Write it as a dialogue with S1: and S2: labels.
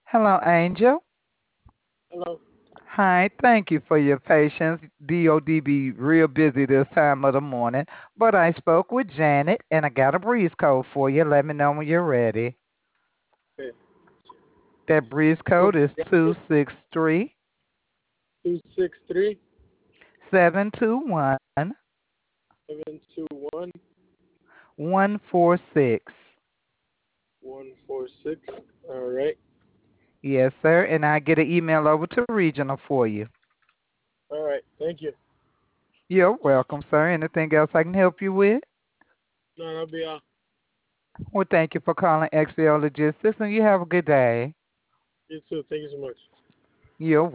S1: Hello, Angel.
S2: Hello.
S1: Hi, thank you for your patience. DOD be real busy this time of the morning, but I spoke with Janet and I got a breeze code for you. Let me know when you're ready.
S2: Okay.
S1: That breeze
S2: Spoke
S1: code is
S2: to
S1: two
S2: Janet.
S1: six three
S2: 263
S1: 721
S2: 721
S1: 146.
S2: 146. All right.
S1: Yes, sir, and I get an email over to regional for you.
S2: All right. Thank you.
S1: You're welcome, sir. Anything else I can help you with?
S2: No, that'll be all.
S1: Well, thank you for calling XL Logistics, and you have a good day.
S2: You too. Thank you so much.
S1: You're